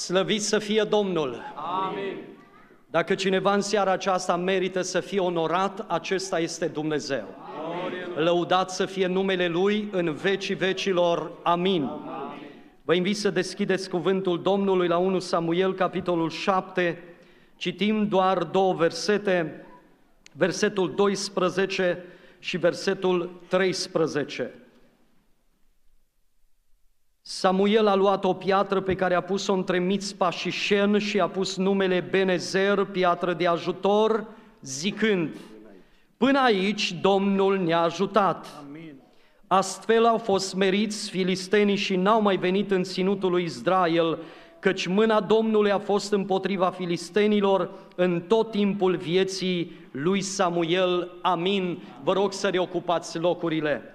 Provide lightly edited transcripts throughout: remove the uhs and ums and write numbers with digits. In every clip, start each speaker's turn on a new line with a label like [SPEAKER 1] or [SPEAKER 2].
[SPEAKER 1] Slăvit să fie Domnul!
[SPEAKER 2] Amin.
[SPEAKER 1] Dacă cineva în seara aceasta merită să fie onorat, acesta este Dumnezeu. Lăudat să fie numele Lui în vecii vecilor. Amin. Vă invit să deschideți cuvântul Domnului la 1 Samuel, capitolul 7. Citim doar două versete, versetul 12 și versetul 13. Samuel a luat o piatră pe care a pus-o între Mițpa și Șen și a pus numele Benezer, piatră de ajutor, zicând: până aici Domnul ne-a ajutat. Astfel au fost smeriți filistenii și n-au mai venit în ținutul lui Israel, căci mâna Domnului a fost împotriva filistenilor în tot timpul vieții lui Samuel. Amin. Vă rog să reocupați locurile.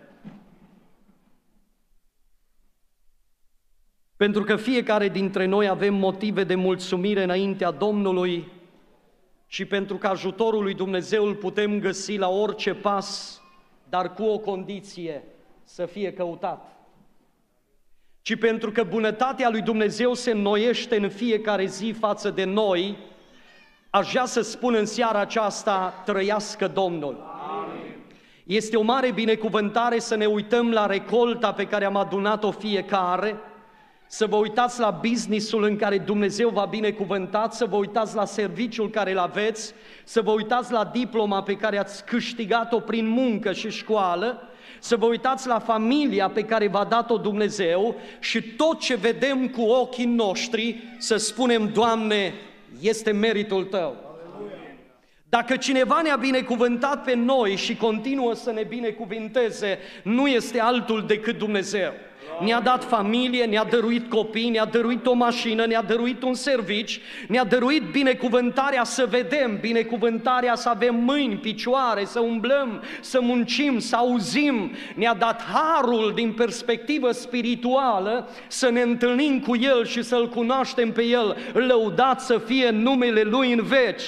[SPEAKER 1] Pentru că fiecare dintre noi avem motive de mulțumire înaintea Domnului și pentru că ajutorul lui Dumnezeu îl putem găsi la orice pas, dar cu o condiție: să fie căutat. Ci pentru că bunătatea lui Dumnezeu se înnoiește în fiecare zi față de noi, aș vrea să spun în seara aceasta: trăiască Domnul! Amin. Este o mare binecuvântare să ne uităm la recolta pe care am adunat-o fiecare, să vă uitați la business-ul în care Dumnezeu v-a binecuvântat, să vă uitați la serviciul care îl aveți, să vă uitați la diploma pe care ați câștigat-o prin muncă și școală, să vă uitați la familia pe care v-a dat-o Dumnezeu și tot ce vedem cu ochii noștri să spunem: Doamne, este meritul Tău. Dacă cineva ne-a binecuvântat pe noi și continuă să ne binecuvinteze, nu este altul decât Dumnezeu. Ne-a dat familie, ne-a dăruit copii, ne-a dăruit o mașină, ne-a dăruit un serviciu, ne-a dăruit binecuvântarea să vedem, binecuvântarea să avem mâini, picioare, să umblăm, să muncim, să auzim. Ne-a dat harul din perspectivă spirituală să ne întâlnim cu El și să-L cunoaștem pe El. Lăudat să fie numele Lui în veci.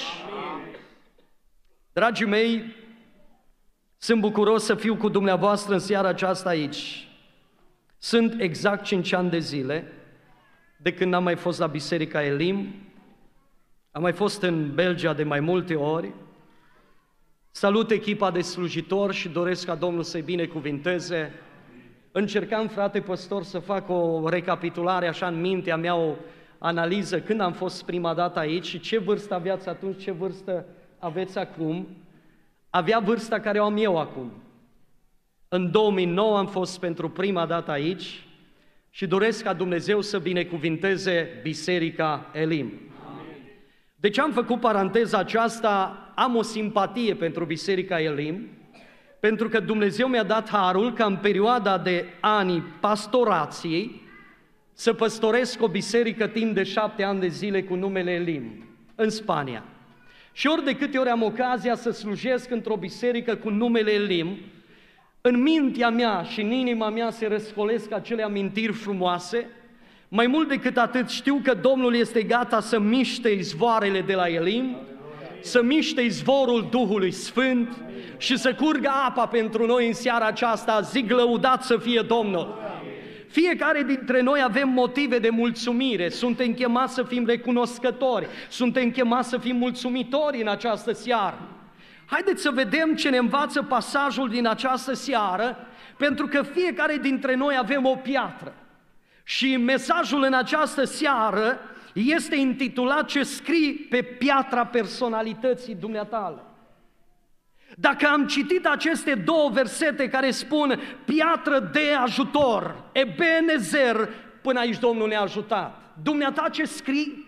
[SPEAKER 1] Dragii mei, sunt bucuros să fiu cu dumneavoastră în seara aceasta aici. Sunt exact 5 ani de zile de când n-am mai fost la Biserica Elim. Am mai fost în Belgia de mai multe ori. Salut echipa de slujitori și doresc ca Domnul să-i binecuvinteze. Încercam, frate păstor, să fac o recapitulare așa în mintea mea, o analiză când am fost prima dată aici și ce vârstă aveați atunci, ce vârstă aveți acum. Avea vârsta care o am eu acum. În 2009 am fost pentru prima dată aici și doresc ca Dumnezeu să binecuvinteze Biserica Elim. Amin. De ce am făcut paranteza aceasta? Am o simpatie pentru Biserica Elim, pentru că Dumnezeu mi-a dat harul ca în perioada de ani pastorației să păstoresc o biserică timp de 7 ani de zile cu numele Elim, în Spania. Și ori de câte ori am ocazia să slujesc într-o biserică cu numele Elim, în mintea mea și în inima mea se răscolesc acele amintiri frumoase. Mai mult decât atât, știu că Domnul este gata să miște izvoarele de la Elim, să miște izvorul Duhului Sfânt și să curgă apa pentru noi în seara aceasta. Zic: lăudat să fie Domnul! Fiecare dintre noi avem motive de mulțumire, suntem chemați să fim recunoscători, suntem chemați să fim mulțumitori în această seară. Haideți să vedem ce ne învață pasajul din această seară, pentru că fiecare dintre noi avem o piatră. Și mesajul în această seară este intitulat: ce scrii pe piatra personalității dumneatale. Dacă am citit aceste două versete care spun piatră de ajutor, Ebenezer, până aici Domnul ne-a ajutat. Dumneata ce scrii?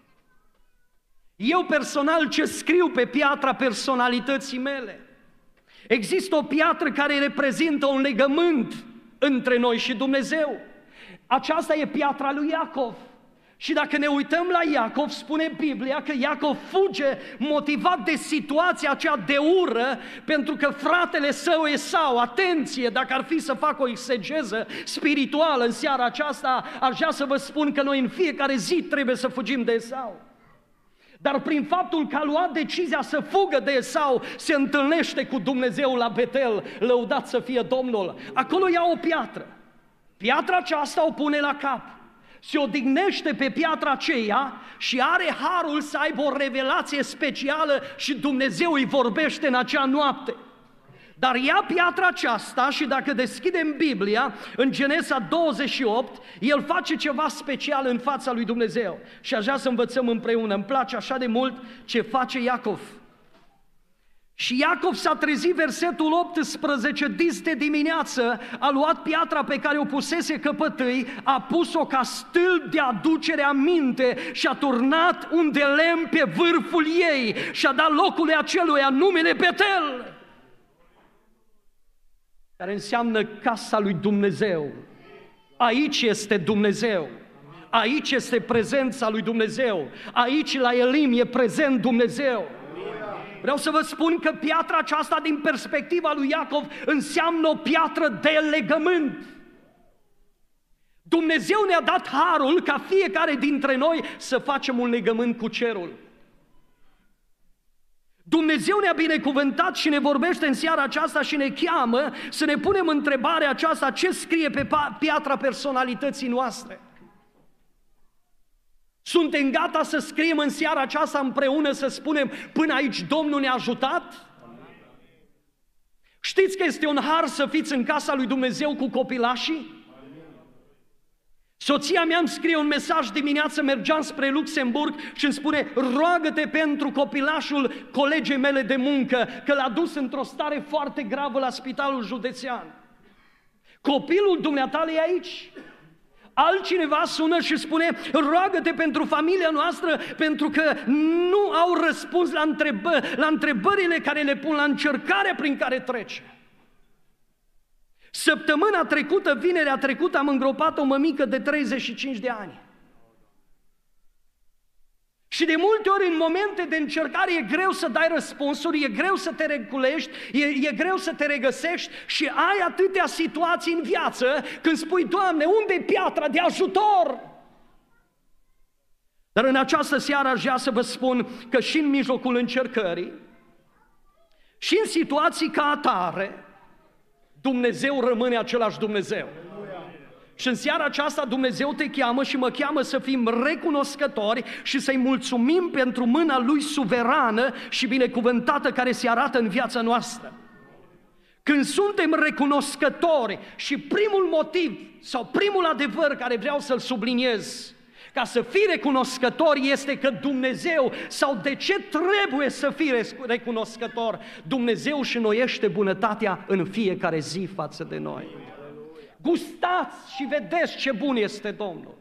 [SPEAKER 1] Eu personal ce scriu pe piatra personalității mele? Există o piatră care reprezintă un legământ între noi și Dumnezeu. Aceasta e piatra lui Iacov. Și dacă ne uităm la Iacov, spune Biblia că Iacov fuge motivat de situația aceea de ură, pentru că fratele său Esau, atenție, dacă ar fi să fac o exegeză spirituală în seara aceasta, aș vrea să vă spun că noi în fiecare zi trebuie să fugim de Esau. Dar prin faptul că a luat decizia să fugă de Esau, se întâlnește cu Dumnezeu la Betel, lăudat să fie Domnul. Acolo ia o piatră. Piatra aceasta o pune la cap. se odihnește pe piatra aceea și are harul să aibă o revelație specială și Dumnezeu îi vorbește în acea noapte. Dar ia piatra aceasta și dacă deschidem Biblia, în Genesa 28, el face ceva special în fața lui Dumnezeu. Și aș vrea să învățăm împreună. Îmi place așa de mult ce face Iacov. Și Iacov s-a trezit, versetul 18, dis de dimineață, a luat piatra pe care o pusese căpătâi, a pus-o ca stâlp de aducere aminte și a turnat un de lemn pe vârful ei și a dat locului aceluia numele Betel, care înseamnă casa lui Dumnezeu. Aici este Dumnezeu, aici este prezența lui Dumnezeu, aici la Elim e prezent Dumnezeu. Vreau să vă spun că piatra aceasta din perspectiva lui Iacov înseamnă o piatră de legământ. Dumnezeu ne-a dat harul ca fiecare dintre noi să facem un legământ cu cerul. Dumnezeu ne-a binecuvântat și ne vorbește în seara aceasta și ne cheamă să ne punem întrebarea aceasta: ce scrie pe piatra personalității noastre? Suntem gata să scriem în seara aceasta împreună, să spunem: până aici Domnul ne-a ajutat? Știți că este un har să fiți în casa lui Dumnezeu cu copilașii? Soția mea îmi scrie un mesaj dimineață, mergeam spre Luxemburg și îmi spune: roagă-te pentru copilașul colegei mele de muncă, că l-a dus într-o stare foarte gravă la spitalul județean. Copilul dumneata e aici. Altcineva sună și spune: roagă-te pentru familia noastră, pentru că nu au răspuns la întrebările care le pun, la încercarea prin care trece. Săptămâna trecută, vinerea trecută, am îngropat o mămică de 35 de ani. Și de multe ori, în momente de încercare, e greu să dai răspunsuri, e greu să te reculești, e greu să te regăsești și ai atâtea situații în viață când spui: Doamne, unde e piatra de ajutor? Dar în această seară aș vrea să vă spun că și în mijlocul încercării, și în situații ca atare, Dumnezeu rămâne același Dumnezeu. Și în seara aceasta Dumnezeu te cheamă și mă cheamă să fim recunoscători și să-i mulțumim pentru mâna Lui suverană și binecuvântată care se arată în viața noastră. Când suntem recunoscători, și primul motiv sau primul adevăr care vreau să-l subliniez ca să fii recunoscător este că Dumnezeu, sau de ce trebuie să fii recunoscător? Dumnezeu își înnoiește bunătatea în fiecare zi față de noi. Gustați și vedeți ce bun este Domnul.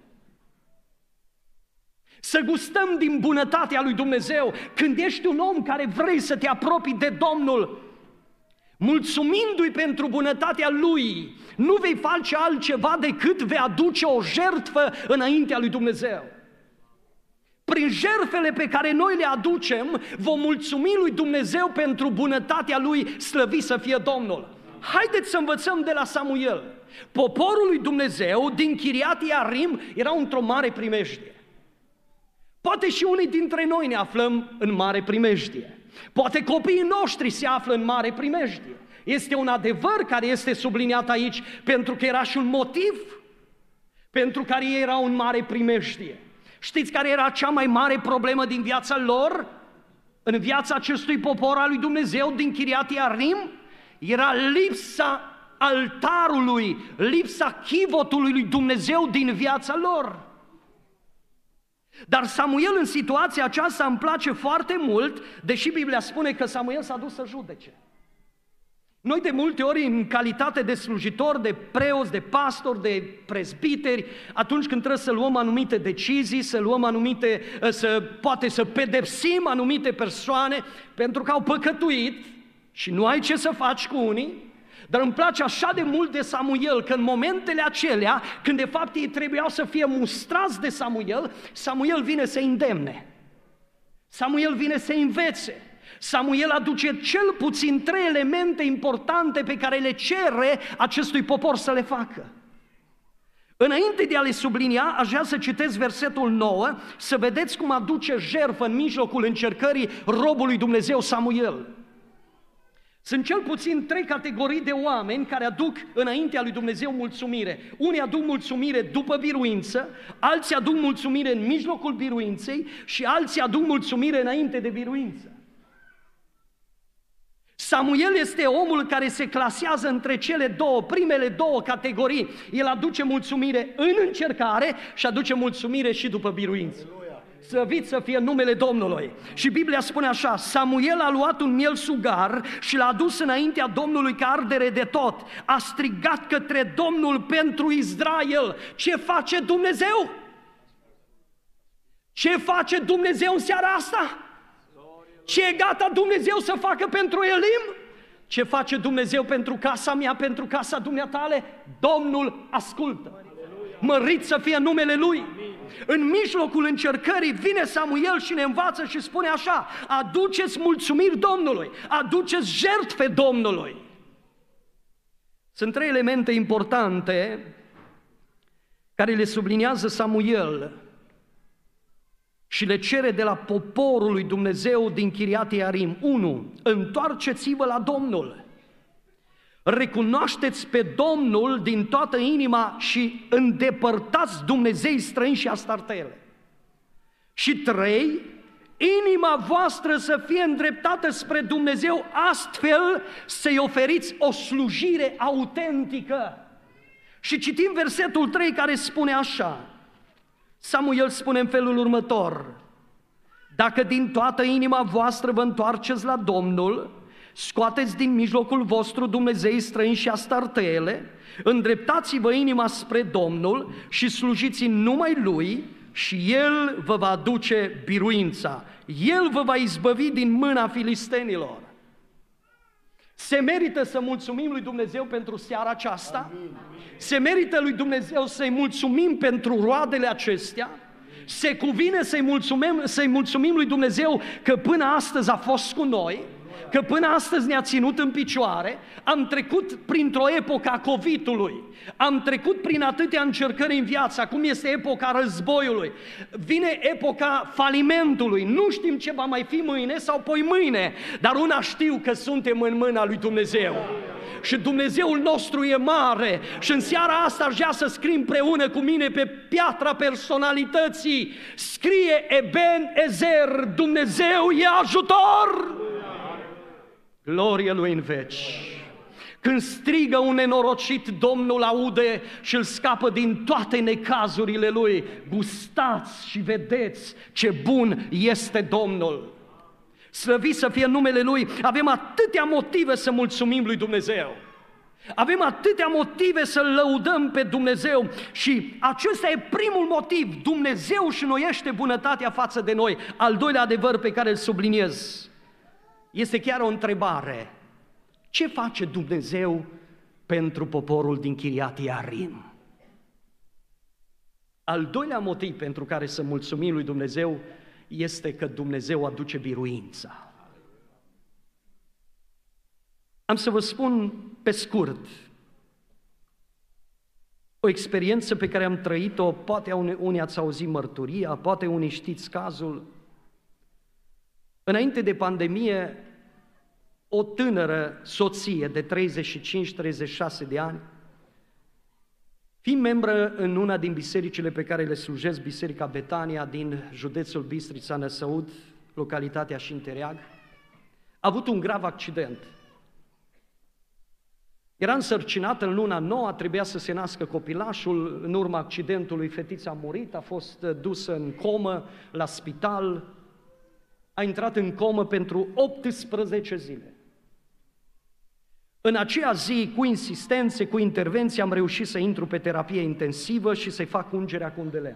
[SPEAKER 1] Să gustăm din bunătatea lui Dumnezeu când ești un om care vrei să te apropii de Domnul. Mulțumindu-i pentru bunătatea Lui, nu vei face altceva decât vei aduce o jertfă înaintea lui Dumnezeu. Prin jertfele pe care noi le aducem, vom mulțumi lui Dumnezeu pentru bunătatea Lui, slăvit să fie Domnul. Haideți să învățăm de la Samuel. Poporul lui Dumnezeu din Chiriat Iarim era într-o mare primejdie. Poate și unii dintre noi ne aflăm în mare primejdie. Poate copiii noștri se află în mare primejdie. Este un adevăr care este subliniat aici, pentru că era și un motiv pentru care ei erau în mare primejdie. Știți care era cea mai mare problemă din viața lor? În viața acestui popor al lui Dumnezeu din Chiriat Iarim? Era lipsa altarului, lipsa chivotului lui Dumnezeu din viața lor. Dar Samuel, în situația aceasta, îmi place foarte mult, deși Biblia spune că Samuel s-a dus să judece. Noi de multe ori, în calitate de slujitori, de preoți, de pastori, de prezbiteri, atunci când trebuie să luăm anumite decizii, să luăm anumite, poate să pedepsim anumite persoane pentru că au păcătuit și nu ai ce să faci cu unii. Dar îmi place așa de mult de Samuel că în momentele acelea, când de fapt ei trebuiau să fie mustrați de Samuel, Samuel vine să îndemne. Samuel vine să învețe. Samuel aduce cel puțin 3 elemente importante pe care le cere acestui popor să le facă. Înainte de a le sublinia, aș vrea să citesc versetul 9, să vedeți cum aduce jertfă în mijlocul încercării robului Dumnezeu Samuel. Sunt cel puțin 3 categorii de oameni care aduc înaintea lui Dumnezeu mulțumire. Unii aduc mulțumire după biruință, alții aduc mulțumire în mijlocul biruinței și alții aduc mulțumire înainte de biruință. Samuel este omul care se clasează între primele două categorii. El aduce mulțumire în încercare și aduce mulțumire și după biruință. Slăvit să fie numele Domnului. Și Biblia spune așa: Samuel a luat un miel sugar și l-a adus înaintea Domnului ca ardere de tot. A strigat către Domnul pentru Israel. Ce face Dumnezeu? Ce face Dumnezeu în seara asta? Ce e gata Dumnezeu să facă pentru Elim? Ce face Dumnezeu pentru casa mea, pentru casa dumneatale? Domnul ascultă. Mărit să fie numele Lui. În mijlocul încercării vine Samuel și ne învață și spune așa: aduceți mulțumiri Domnului, aduceți jertfe Domnului. Sunt 3 elemente importante care le subliniază Samuel și le cere de la poporul lui Dumnezeu din Chiriat Iarim. 1. Întoarceți-vă la Domnul. Recunoașteți pe Domnul din toată inima și îndepărtați dumnezei străini și astartele. Și 3. Inima voastră să fie îndreptată spre Dumnezeu, astfel să-i oferiți o slujire autentică. Și citim versetul 3 care spune așa: Samuel spune în felul următor: dacă din toată inima voastră vă întoarceți la Domnul, scoateți din mijlocul vostru dumnezei străini și astartele, îndreptați-vă inima spre Domnul și slujiți numai Lui și El vă va aduce biruința. El vă va izbăvi din mâna filistenilor. Se merită să mulțumim lui Dumnezeu pentru seara aceasta? Se merită lui Dumnezeu să-i mulțumim pentru roadele acestea? Se cuvine să-i mulțumim lui Dumnezeu că până astăzi a fost cu noi, că până astăzi ne-a ținut în picioare. Am trecut printr-o epocă a COVID-ului, am trecut prin atâtea încercări în viață, acum este epoca războiului, vine epoca falimentului, nu știm ce va mai fi mâine sau poi mâine, dar una știu, că suntem în mâna lui Dumnezeu. Și Dumnezeul nostru e mare și în seara asta aș vrea să scrii împreună cu mine pe piatra personalității: scrie Eben Ezer, Dumnezeu e ajutor! Glorie Lui în veci! Când strigă un nenorocit, Domnul aude și îl scapă din toate necazurile lui. Gustați și vedeți ce bun este Domnul! Slăvit să fie numele Lui! Avem atâtea motive să mulțumim lui Dumnezeu. Avem atâtea motive să-L lăudăm pe Dumnezeu și acesta e primul motiv. Dumnezeu își înnoiește bunătatea față de noi. Al doilea adevăr pe care îl subliniez este chiar o întrebare: ce face Dumnezeu pentru poporul din Chiriat Iarim? Al doilea motiv pentru care să mulțumim lui Dumnezeu este că Dumnezeu aduce biruința. Am să vă spun pe scurt o experiență pe care am trăit-o, poate unii ați auzit mărturia, poate unii știți cazul. Înainte de pandemie, o tânără soție de 35-36 de ani, fiind membră în una din bisericile pe care le slujesc, Biserica Betania din județul Bistrița Năsăud, localitatea Șintereag, a avut un grav accident. Era însărcinată în luna 9, trebuia să se nască copilașul. În urma accidentului, fetița a murit, a fost dusă în comă la spital, a intrat în comă pentru 18 zile. În aceea zi, cu insistențe, cu intervenții, am reușit să intru pe terapie intensivă și să-i fac ungerea cu un de lemn.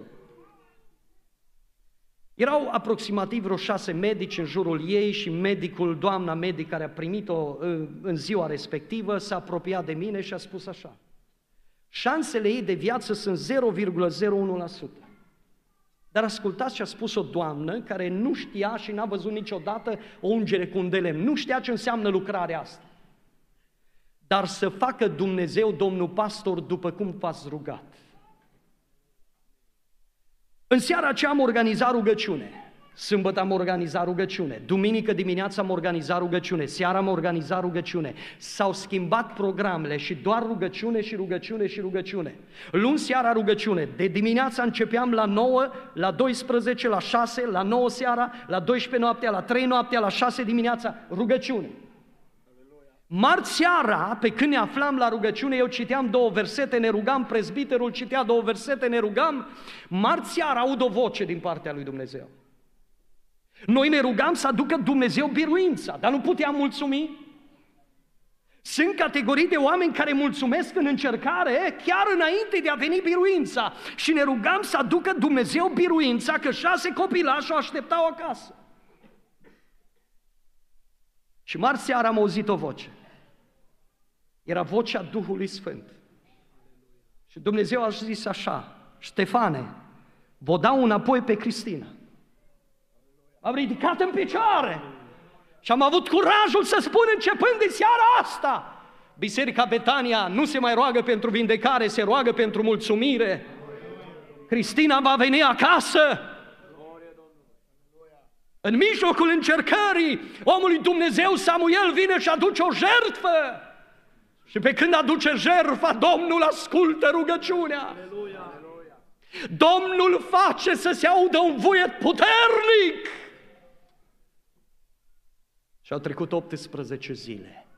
[SPEAKER 1] Erau aproximativ vreo 6 medici în jurul ei și medicul, doamna medic care a primit-o în ziua respectivă, s-a apropiat de mine și a spus așa: șansele ei de viață sunt 0,01%. Dar ascultați ce a spus o doamnă care nu știa și n-a văzut niciodată o ungere cu un de lemn, nu știa ce înseamnă lucrarea asta. Dar să facă Dumnezeu, domnul pastor, după cum v-ați rugat. În seara aceea am organizat rugăciune Sâmbătă am organizat rugăciune, duminică dimineața am organizat rugăciune, seara am organizat rugăciune. S-au schimbat programele și doar rugăciune și rugăciune și rugăciune. Luni seara rugăciune, de dimineața începeam la 9, la 12, la 6, la 9 seara, la 12 noaptea, la 3 noaptea, la 6 dimineața, rugăciune. Marți seara, pe când ne aflam la rugăciune, eu citeam 2 versete, ne rugam, prezbiterul citea 2 versete, ne rugam. Marți seara aud o voce din partea lui Dumnezeu. Noi ne rugam să aducă Dumnezeu biruința, dar nu puteam mulțumi. Sunt categorii de oameni care mulțumesc în încercare chiar înainte de a veni biruința. Și ne rugam să aducă Dumnezeu biruința, că 6 copilași o așteptau acasă. Și marți seara am auzit o voce. Era vocea Duhului Sfânt. Și Dumnezeu a zis așa: Ștefane, vă dau înapoi pe Cristina. Am ridicat în picioare și am avut curajul să spun începând de seara asta: Biserica Betania nu se mai roagă pentru vindecare, se roagă pentru mulțumire. Cristina va veni acasă. În mijlocul încercării, omul lui Dumnezeu Samuel vine și aduce o jertfă. Și pe când aduce jertfa, Domnul ascultă rugăciunea. Domnul face să se audă un vuiet puternic. Și au trecut 18 zile.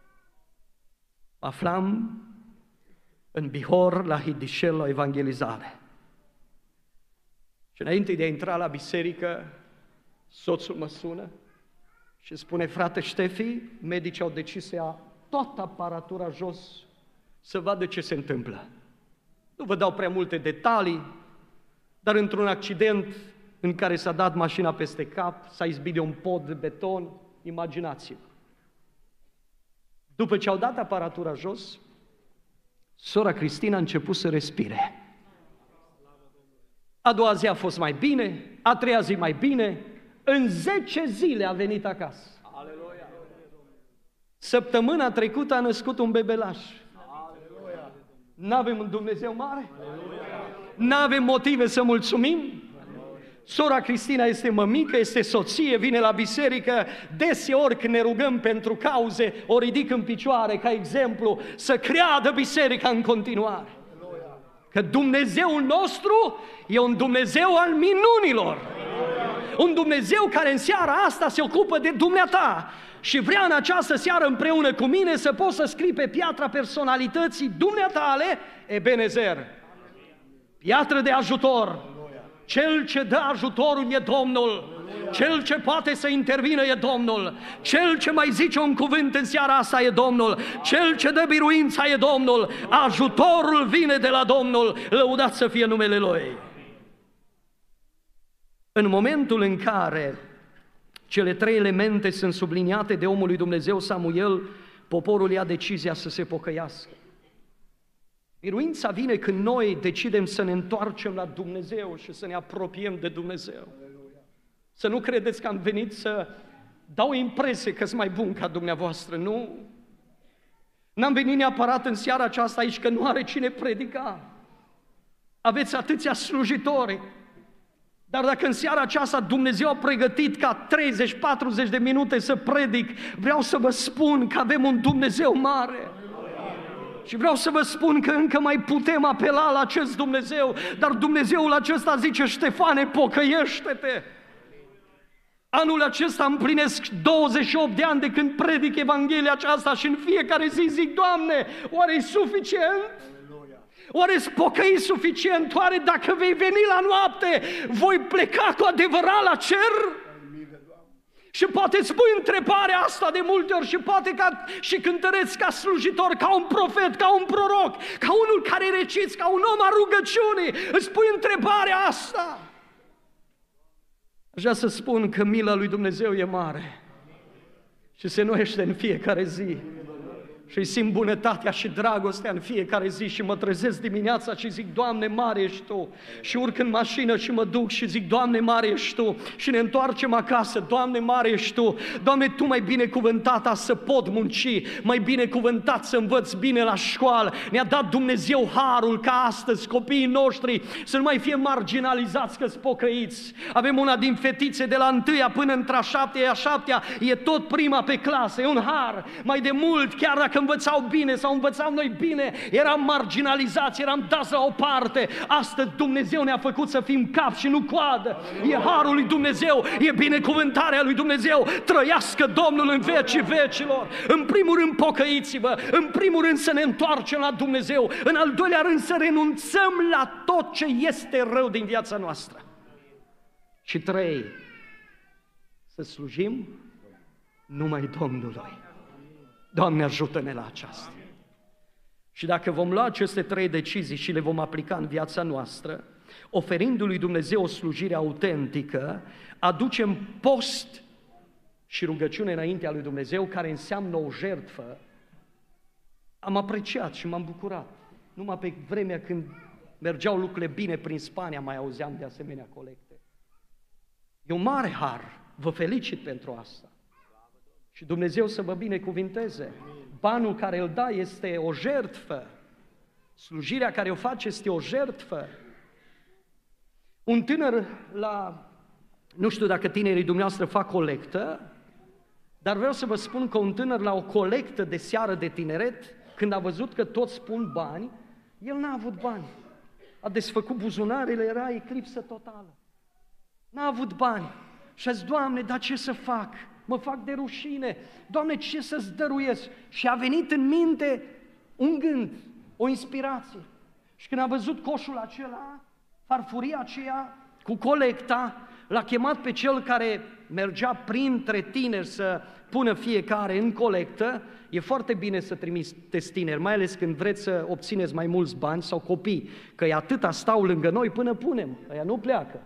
[SPEAKER 1] Aflam în Bihor, la Hidișel, la evangelizare. Și înainte de a intra la biserică, soțul mă sună și spune: frate Ștefi, medicii au decis să ia toată aparatura jos să vadă ce se întâmplă. Nu vă dau prea multe detalii, dar într-un accident în care s-a dat mașina peste cap, s-a izbit de un pod de beton, imaginați-vă. După ce au dat aparatura jos, sora Cristina a început să respire. A doua zi a fost mai bine, a treia zi mai bine, în 10 zile a venit acasă. Săptămâna trecută a născut un bebelaș. N-avem un Dumnezeu mare? N-avem motive să mulțumim? Sora Cristina este mămică, este soție, vine la biserică, deseori când ne rugăm pentru cauze, o ridic în picioare ca exemplu, să creadă biserica în continuare. Că Dumnezeul nostru e un Dumnezeu al minunilor. Un Dumnezeu care în seara asta se ocupă de dumneata și vrea în această seară împreună cu mine să poți să scrii pe piatra personalității dumneatale Ebenezer. Piatră de ajutor. Cel ce dă ajutorul e Domnul. Cel ce poate să intervină e Domnul. Cel ce mai zice un cuvânt în seara asta e Domnul. Cel ce dă biruința e Domnul. Ajutorul vine de la Domnul. Lăudat să fie numele Lui. În momentul în care cele 3 elemente sunt subliniate de omul lui Dumnezeu Samuel, poporul ia decizia să se pocăiască. Biruința vine când noi decidem să ne întoarcem la Dumnezeu și să ne apropiem de Dumnezeu. Să nu credeți că am venit să dau impresie că sunt mai bun ca dumneavoastră, nu. N-am venit neapărat în seara aceasta aici că nu are cine predica. Aveți atâția slujitori. Dar dacă în seara aceasta Dumnezeu a pregătit ca 30-40 de minute să predic, vreau să vă spun că avem un Dumnezeu mare. Și vreau să vă spun că încă mai putem apela la acest Dumnezeu, dar Dumnezeul acesta zice: Ștefane, pocăiește-te! Anul acesta împlinesc 28 de ani de când predic Evanghelia aceasta și în fiecare zi zic: Doamne, oare-i suficient? Oare-ți pocăi suficient? Oare dacă vei veni la noapte, voi pleca cu adevărat la cer? Și poate îți pui întrebarea asta de multe ori și poate și cântăreți ca slujitor, ca un profet, ca un proroc, ca unul care reciți, ca un om al rugăciunii, îți pui întrebarea asta. Aș vrea să spun că mila lui Dumnezeu e mare și se noiește în fiecare zi. și simt bunătatea și dragostea în fiecare zi și mă trezesc dimineața și zic, Doamne, mare ești Tu. Și urc în mașină și mă duc și zic, Doamne, mare ești Tu. Și ne întoarcem acasă, Doamne, mare ești Tu. Doamne, Tu m-ai binecuvântat să pot munci, m-ai binecuvântat să învăț bine la școală. Ne-a dat Dumnezeu harul ca astăzi copiii noștri să nu mai fie marginalizați că-s pocăiți. Avem una din fetițe de la 1-a până între a 7-a, a 7-a, e tot prima pe clasă, e un har. Mai de mult, chiar dacă învățau bine sau învățam noi bine, eram marginalizați, eram dați la o parte. Astăzi Dumnezeu ne-a făcut să fim cap și nu coadă. E harul lui Dumnezeu, e binecuvântarea lui Dumnezeu. Trăiască Domnul în vecii vecilor. În primul rând pocăiți-vă, în primul rând să ne întoarcem la Dumnezeu, în al doilea rând să renunțăm la tot ce este rău din viața noastră. Și 3, să slujim numai Domnului. Doamne, ajută-ne la aceasta. Și dacă vom lua aceste 3 decizii și le vom aplica în viața noastră, oferindu-lui Dumnezeu o slujire autentică, aducem post și rugăciune înaintea lui Dumnezeu, care înseamnă o jertfă. Am apreciat și m-am bucurat. Numai pe vremea când mergeau lucrurile bine prin Spania, mai auzeam de asemenea colecte. E un mare har. Vă felicit pentru asta. Și Dumnezeu să vă binecuvinteze. Banul care îl dă este o jertfă. Slujirea care o face este o jertfă. Un tânăr nu știu dacă tinerii dumneavoastră fac colectă, dar vreau să vă spun că un tânăr la o colectă de seară de tineret, când a văzut că toți pun bani, el n-a avut bani. A desfăcut buzunarele, era eclipsă totală. N-a avut bani. Și a zis, Doamne, dar ce să fac? Mă fac de rușine. Doamne, ce să-ți dăruiesc? Și a venit în minte un gând, o inspirație. Și când a văzut coșul acela, farfuria aceea cu colecta, l-a chemat pe cel care mergea printre tineri să pună fiecare în colectă. E foarte bine să trimiteți tineri, mai ales când vreți să obțineți mai mulți bani sau copii, că e atâta stau lângă noi până punem, ăia nu pleacă.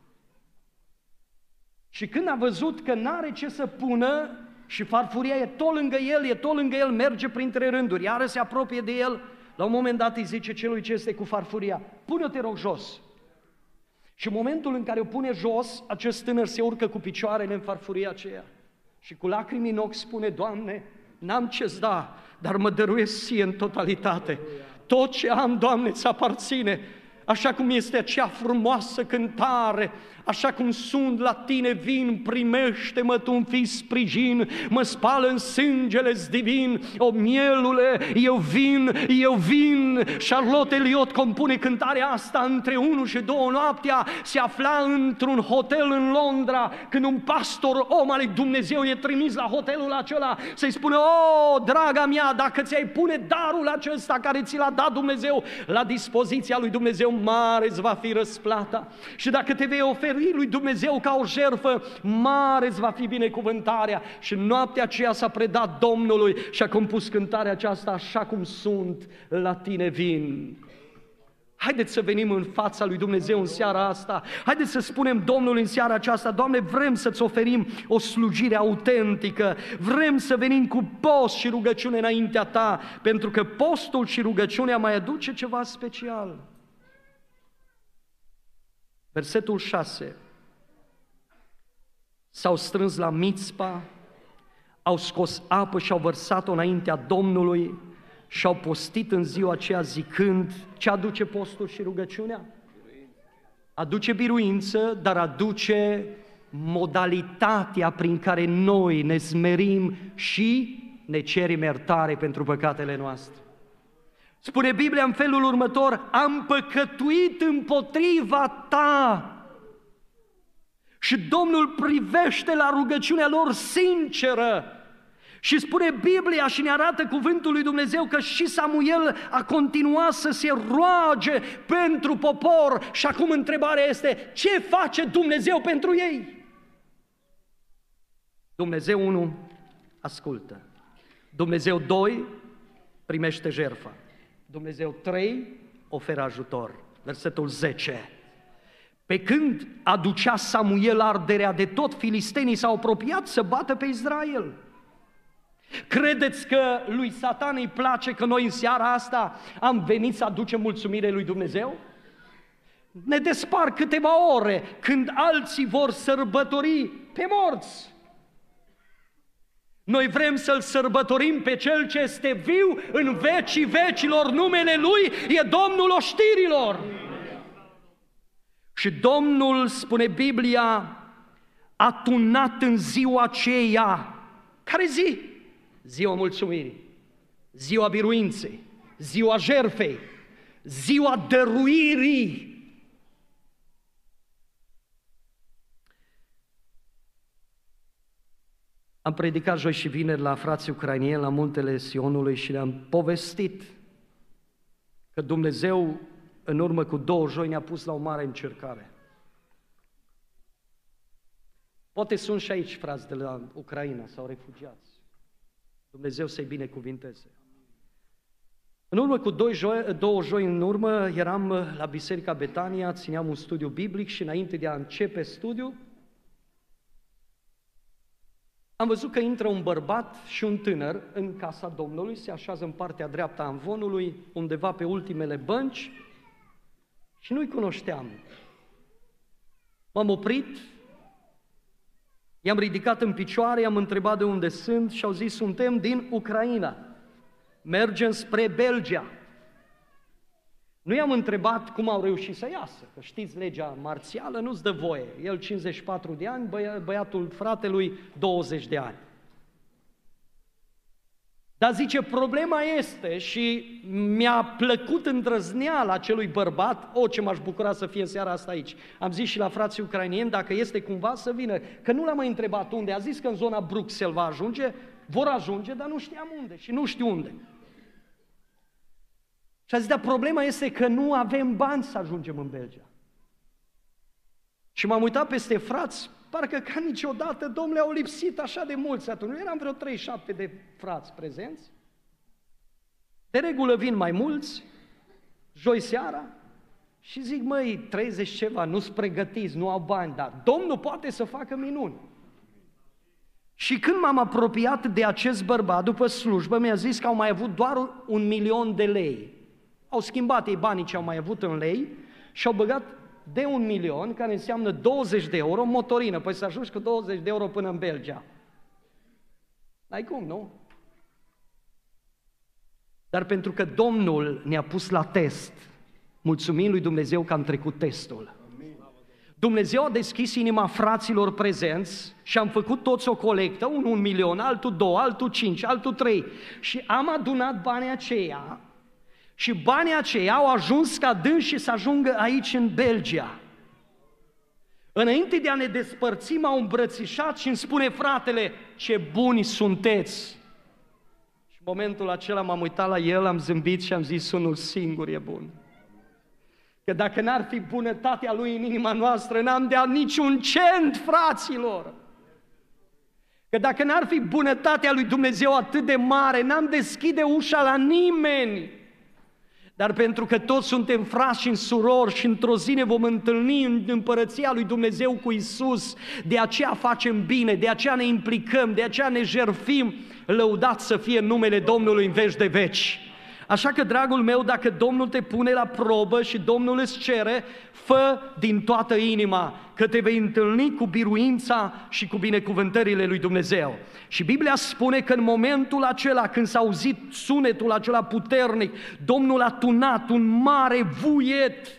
[SPEAKER 1] Și când a văzut că n-are ce să pună și farfuria e tot lângă el, merge printre rânduri, iară se apropie de el, la un moment dat îi zice celui ce este cu farfuria, pune-o, te rog, jos. Și în momentul în care o pune jos, acest tânăr se urcă cu picioarele în farfuria aceea și cu lacrimi în ochi spune, Doamne, n-am ce-ți da, dar mă dăruiesc ție în totalitate. Tot ce am, Doamne, ți aparține. Așa cum este acea frumoasă cântare, așa cum sunt la tine vin, primește-mă tu-mi fii sprijin, mă spală în sângele-ți divin, o mielule, eu vin. Charlotte Eliot compune cântarea asta între 1 și 2 noaptea, se afla într-un hotel în Londra, când un pastor, om al lui Dumnezeu, e trimis la hotelul acela să-i spună, o, draga mea, dacă ți-ai pune darul acesta care ți l-a dat Dumnezeu la dispoziția lui Dumnezeu, mare îți va fi răsplata. Și dacă te vei oferi lui Dumnezeu ca o jertfă, mare îți va fi binecuvântarea. Și noaptea aceea s-a predat Domnului și a compus cântarea aceasta, așa cum sunt, la tine vin. Haideți să venim în fața lui Dumnezeu în seara asta. Haideți să spunem Domnului în seara aceasta, Doamne, vrem să-ți oferim o slujire autentică, vrem să venim cu post și rugăciune înaintea Ta, pentru că postul și rugăciunea mai aduce ceva special. Versetul 6. S-au strâns la Mițpa, au scos apă și au vărsat-o înaintea Domnului și au postit în ziua aceea zicând, ce aduce postul și rugăciunea? Aduce biruință, dar aduce modalitatea prin care noi ne smerim și ne cerem iertare pentru păcatele noastre. Spune Biblia în felul următor, am păcătuit împotriva Ta. Și Domnul privește la rugăciunea lor sinceră. Și spune Biblia și ne arată cuvântul lui Dumnezeu că și Samuel a continuat să se roage pentru popor. Și acum întrebarea este, ce face Dumnezeu pentru ei? Dumnezeu 1, ascultă. Dumnezeu 2, primește jertfa. Dumnezeu 3, oferă ajutor. Versetul 10. Pe când aducea Samuel arderea de tot, filistenii s-au apropiat să bată pe Israel. Credeți că lui Satan îi place că noi în seara asta am venit să aducem mulțumire lui Dumnezeu? Ne despar câteva ore când alții vor sărbători pe morți. Noi vrem să-L sărbătorim pe Cel ce este viu în vecii vecilor, numele Lui e Domnul oștirilor. Și Domnul, spune Biblia, a tunat în ziua aceea. Care zi? Ziua mulțumirii, ziua biruinței, ziua jertfei, ziua dăruirii. Am predicat joi și vineri la frații ucrainieni la muntele Sionului și le-am povestit că Dumnezeu în urmă cu 2 joi ne-a pus la o mare încercare. Poate sunt și aici frați de la Ucraina sau refugiați. Dumnezeu să-i binecuvinteze. În urmă cu 2 joi în urmă eram la Biserica Betania, țineam un studiu biblic și înainte de a începe studiul, am văzut că intră un bărbat și un tânăr în casa Domnului, se așează în partea dreaptă a amvonului, undeva pe ultimele bănci, și nu-i cunoșteam. M-am oprit, i-am ridicat în picioare, i-am întrebat de unde sunt și au zis, suntem din Ucraina, mergem spre Belgia. Nu i-am întrebat cum au reușit să iasă, că știți, legea marțială nu-ți dă voie. El 54 de ani, băiatul fratelui 20 de ani. Dar zice, problema este, și mi-a plăcut îndrăzneala acelui bărbat, ce m-aș bucura să fie în seara asta aici. Am zis și la frații ucrainieni, dacă este cumva să vină, că nu l-am mai întrebat unde, a zis că în zona Bruxelles va ajunge, vor ajunge, dar nu știam unde și nu știu unde. Și a zis, dar problema este că nu avem bani să ajungem în Belgia. Și m-am uitat peste frați, parcă ca niciodată, domnule, au lipsit așa de mulți atunci. Nu eram vreo 37 de frați prezenți. De regulă vin mai mulți, joi seara, și zic, măi, 30 ceva, nu-s pregătiți, nu au bani, dar Domnul poate să facă minuni. Și când m-am apropiat de acest bărbat, după slujbă, mi-a zis că au mai avut doar 1.000.000 de lei. Au schimbat ei banii ce au mai avut în lei și au băgat de 1.000.000, care înseamnă 20 de euro, motorină. Păi să ajungi cu 20 de euro până în Belgia. N-ai cum, nu? Dar pentru că Domnul ne-a pus la test, mulțumim lui Dumnezeu că am trecut testul. Dumnezeu a deschis inima fraților prezenți și am făcut toți o colectă, unul 1.000.000, altul 2, altul 5, altul 3 și am adunat banii aceia și banii aceia au ajuns ca dânsi să ajungă aici în Belgia. Înainte de a ne despărți m-au îmbrățișat și îmi spune fratele, ce buni sunteți! Și în momentul acela m-am uitat la el, am zâmbit și am zis, unul singur e bun. Că dacă n-ar fi bunătatea Lui în inima noastră, n-am dea niciun cent, fraților. Că dacă n-ar fi bunătatea Lui Dumnezeu atât de mare, n-am deschide ușa la nimeni. Dar pentru că toți suntem frați și surori și într-o zi ne vom întâlni în împărăția Lui Dumnezeu cu Iisus, de aceea facem bine, de aceea ne implicăm, de aceea ne jertfim, lăudat să fie numele Domnului în veci de veci. Așa că, dragul meu, dacă Domnul te pune la probă și Domnul îți cere, fă din toată inima, că te vei întâlni cu biruința și cu binecuvântările lui Dumnezeu. Și Biblia spune că în momentul acela, când s-a auzit sunetul acela puternic, Domnul a tunat un mare vuiet.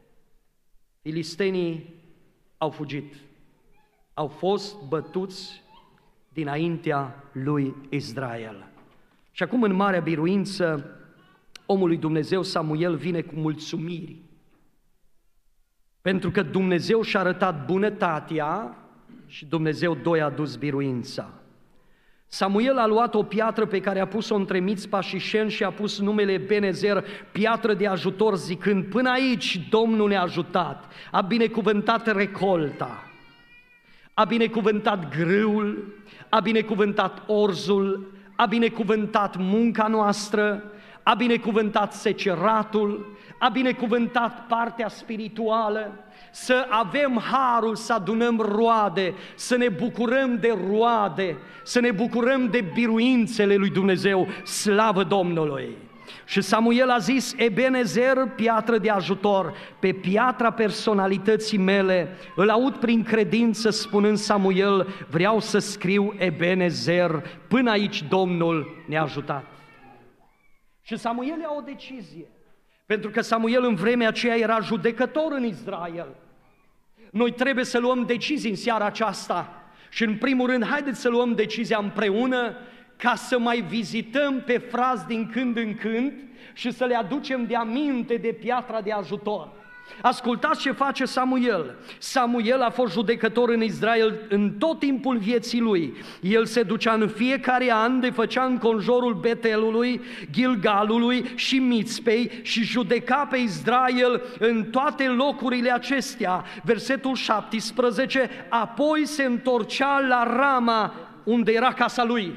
[SPEAKER 1] Filistenii au fugit, au fost bătuți dinaintea lui Israel. Și acum, în marea biruință, omul lui Dumnezeu Samuel vine cu mulțumiri. Pentru că Dumnezeu și-a arătat bunătatea și Dumnezeu a adus biruința. Samuel a luat o piatră pe care a pus-o între Mițpa și Șen și a pus numele Ebenezer, piatră de ajutor, zicând, până aici Domnul ne-a ajutat, a binecuvântat recolta, a binecuvântat grâul, a binecuvântat orzul, a binecuvântat munca noastră, a binecuvântat seceratul, a binecuvântat partea spirituală, să avem harul să adunăm roade, să ne bucurăm de roade, să ne bucurăm de biruințele lui Dumnezeu, slavă Domnului! Și Samuel a zis, Ebenezer, piatră de ajutor, pe piatra personalității mele, îl aud prin credință spunând Samuel, vreau să scriu Ebenezer, până aici Domnul ne-a ajutat. Și Samuel ia o decizie, pentru că Samuel în vremea aceea era judecător în Israel. Noi trebuie să luăm decizii în seara aceasta și în primul rând, haideți să luăm decizia împreună ca să mai vizităm pe frați din când în când și să le aducem de aminte de piatra de ajutor. Ascultați ce face Samuel. Samuel a fost judecător în Israel în tot timpul vieții lui. El se ducea în fiecare an, de făcea înconjurul Betelului, Gilgalului și Mițpei și judeca pe Israel în toate locurile acestea. Versetul 17, apoi se întorcea la Rama, unde era casa lui.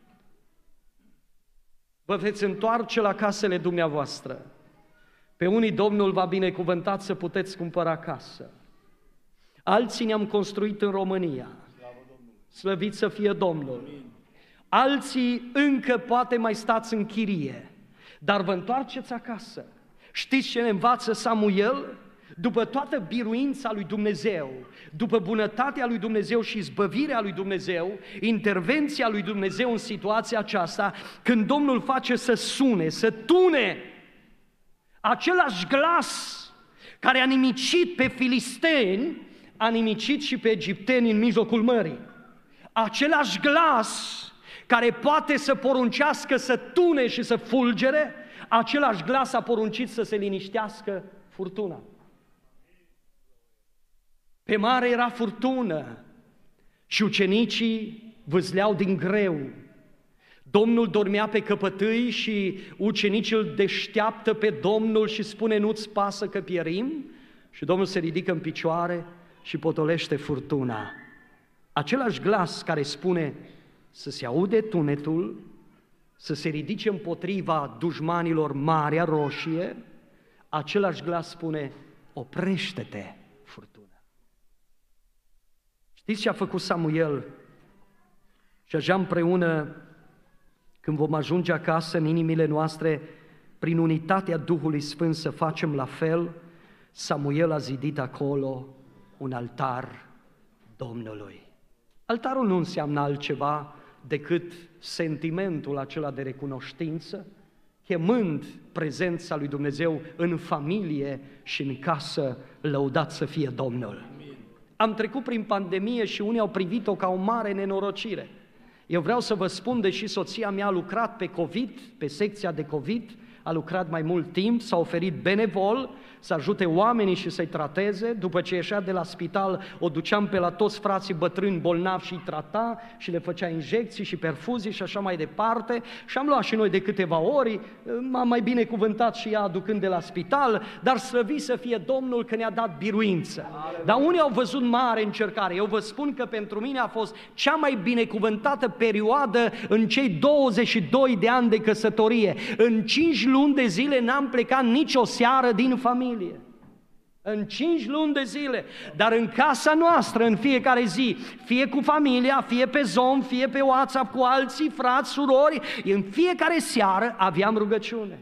[SPEAKER 1] Vă veți întoarce la casele dumneavoastră. Pe unii Domnul v-a binecuvântat să puteți cumpăra casă. Alții ne-am construit în România. Slăvit să fie Domnul. Alții încă poate mai stați în chirie, dar vă întoarceți acasă. Știți ce ne învață Samuel? După toată biruința lui Dumnezeu, după bunătatea lui Dumnezeu și izbăvirea lui Dumnezeu, intervenția lui Dumnezeu în situația aceasta, când Domnul face să sune, să tune același glas care a nimicit pe filisteni, a nimicit și pe egipteni în mijlocul mării. Același glas care poate să poruncească să tune și să fulgere, același glas a poruncit să se liniștească furtuna. Pe mare era furtună și ucenicii vâzleau din greu. Domnul dormea pe căpătâi și ucenicii îl deșteaptă pe Domnul și spune, nu-ți pasă că pierim? Și Domnul se ridică în picioare și potolește furtuna. Același glas care spune să se aude tunetul, să se ridice împotriva dușmanilor Marea Roșie, același glas spune, oprește-te, furtuna. Știți ce a făcut Samuel? Și așa împreună, când vom ajunge acasă în inimile noastre, prin unitatea Duhului Sfânt să facem la fel, Samuel a zidit acolo un altar Domnului. Altarul nu înseamnă altceva decât sentimentul acela de recunoștință, chemând prezența lui Dumnezeu în familie și în casă, lăudat să fie Domnul. Am trecut prin pandemie și unii au privit-o ca o mare nenorocire. Eu vreau să vă spun, deși soția mea a lucrat pe COVID, pe secția de COVID, a lucrat mai mult timp, s-a oferit benevol să ajute oamenii și să-i trateze. După ce ieșea de la spital, o duceam pe la toți frații bătrâni bolnavi și îi trata și le făcea injecții și perfuzii și așa mai departe. Și am luat și noi de câteva ori, m-a mai binecuvântat și ea aducând de la spital, dar slăvit să fie Domnul că ne-a dat biruință. Dar unii au văzut mare încercare. Eu vă spun că pentru mine a fost cea mai binecuvântată perioadă în cei 22 de ani de căsătorie. În 5 luni de zile n-am plecat nicio seară din familie. În 5 luni de zile, dar în casa noastră, în fiecare zi, fie cu familia, fie pe Zoom, fie pe WhatsApp cu alții, frați, surori, în fiecare seară aveam rugăciune.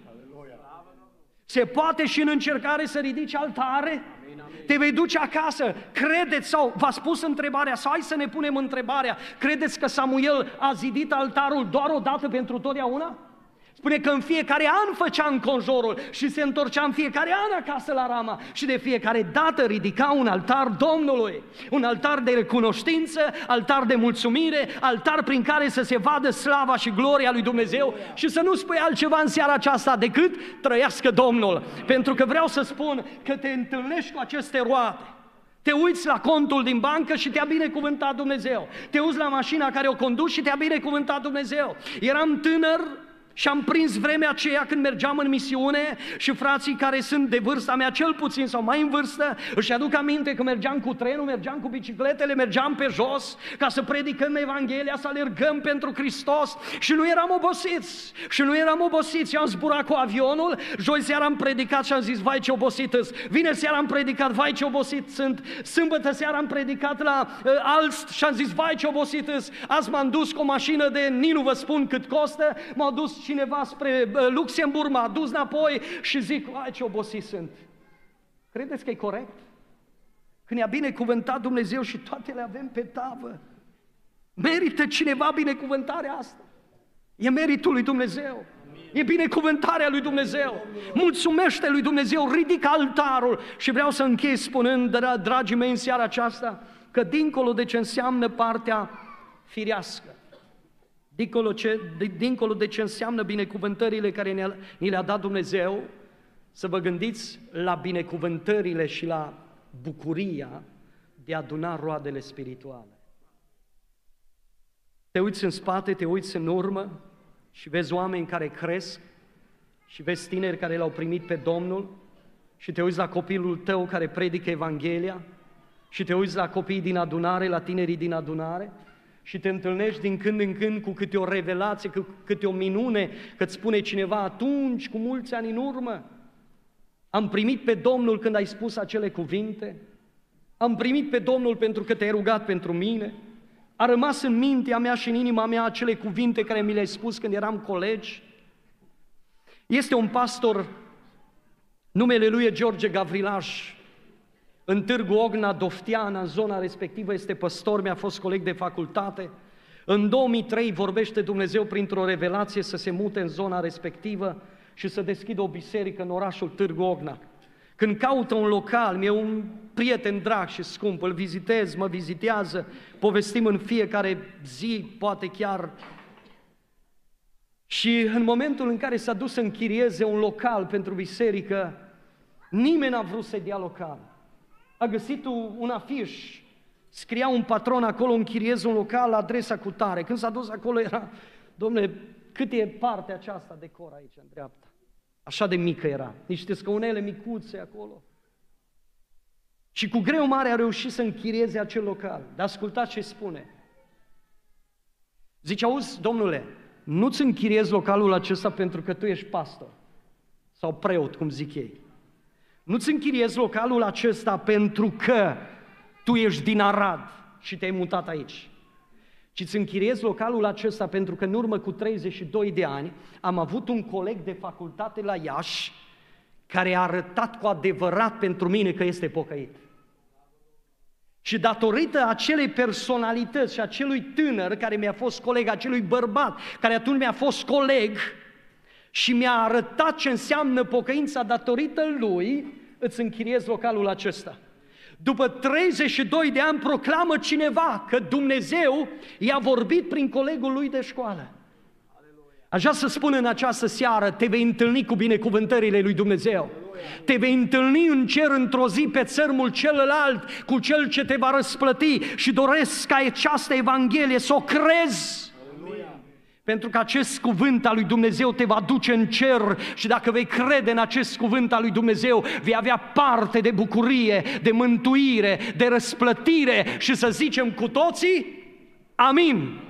[SPEAKER 1] Se poate și în încercare să ridici altare? Te vei duce acasă, credeți, sau v-a spus întrebarea, sau hai să ne punem întrebarea, credeți că Samuel a zidit altarul doar o dată pentru totdeauna? Spune că în fiecare an făcea înconjurul și se întorcea în fiecare an acasă la Rama și de fiecare dată ridica un altar Domnului, un altar de recunoștință, altar de mulțumire, altar prin care să se vadă slava și gloria lui Dumnezeu și să nu spui altceva în seara aceasta decât trăiască Domnul, pentru că vreau să spun că te întâlnești cu aceste roade. Te uiți la contul din bancă și te-a binecuvântat Dumnezeu. Te uiți la mașina care o conduci și te-a binecuvântat Dumnezeu. Eram tânăr Și am prins vremea aceea când mergeam în misiune și frații care sunt de vârsta mea cel puțin sau mai în vârstă își aduc aminte că mergeam cu trenul, mergeam cu bicicletele, mergeam pe jos ca să predicăm Evanghelia, să alergăm pentru Hristos și nu eram obosiți. Și am zburat cu avionul, joi seara am predicat și am zis, vai ce obosit îs. Vineri seara am predicat, vai ce obosit sunt. Sâmbătă seara am predicat la Alst și am zis, vai ce obosit îs. Azi m-am dus cu o mașină de, nici nu vă spun cât costă, m-a dus cineva spre Luxemburg, m-a dus înapoi și zic, ai ce obosit sunt. Credeți că e corect? Când i-a binecuvântat Dumnezeu și toate le avem pe tavă, merită cineva binecuvântarea asta? E meritul lui Dumnezeu. E binecuvântarea lui Dumnezeu. Mulțumește lui Dumnezeu, ridică altarul. Și vreau să închei spunând, dragii mei, în seara aceasta, că dincolo de ce înseamnă partea firească, dincolo de ce înseamnă binecuvântările care ni le-a dat Dumnezeu, să vă gândiți la binecuvântările și la bucuria de a aduna roadele spirituale. Te uiți în spate, te uiți în urmă și vezi oameni care cresc și vezi tineri care l-au primit pe Domnul și te uiți la copilul tău care predică Evanghelia și te uiți la copiii din adunare, la tinerii din adunare și te întâlnești din când în când cu câte o revelație, cu câte o minune, că îți spune cineva atunci, cu mulți ani în urmă, am primit pe Domnul când ai spus acele cuvinte, am primit pe Domnul pentru că te-ai rugat pentru mine, a rămas în mintea mea și în inima mea acele cuvinte care mi le-ai spus când eram colegi. Este un pastor, numele lui e George Gavrilaș, în Târgu Ogna, Dofteana, în zona respectivă, este păstor, mi-a fost coleg de facultate. În 2003 vorbește Dumnezeu printr-o revelație să se mute în zona respectivă și să deschidă o biserică în orașul Târgu Ogna. Când caută un local, mi-e un prieten drag și scump, îl vizitez, mă vizitează, povestim în fiecare zi, poate chiar. Și în momentul în care s-a dus să închirieze un local pentru biserică, nimeni n-a vrut să-i dea local. A găsit un afiș, scria un patron acolo, închiriez un local la adresa cutare. Când s-a dus acolo era, dom'le, cât e partea aceasta de cor aici, în dreapta? Așa de mică era, niște scaunele micuțe acolo. Și cu greu mare a reușit să închirieze acel local. Dar ascultați ce spune. Zice, auzi, domnule, nu-ți închiriezi localul acesta pentru că tu ești pastor sau preot, cum zic ei. Nu-ți închiriezi localul acesta pentru că tu ești din Arad și te-ai mutat aici, ci îți închiriezi localul acesta pentru că în urmă cu 32 de ani am avut un coleg de facultate la Iași care a arătat cu adevărat pentru mine că este pocăit. Și datorită acelei personalități și acelui tânăr care mi-a fost coleg, acelui bărbat care atunci mi-a fost coleg și mi-a arătat ce înseamnă pocăința, datorită lui îți închiriezi localul acesta. După 32 de ani proclamă cineva că Dumnezeu i-a vorbit prin colegul lui de școală. Aș vrea să spun în această seară, te vei întâlni cu binecuvântările lui Dumnezeu. Te vei întâlni în cer într-o zi pe țărmul celălalt cu Cel ce te va răsplăti și doresc ca această Evanghelie să o crezi. Pentru că acest cuvânt al lui Dumnezeu te va duce în cer și dacă vei crede în acest cuvânt al lui Dumnezeu, vei avea parte de bucurie, de mântuire, de răsplătire și să zicem cu toții, amin.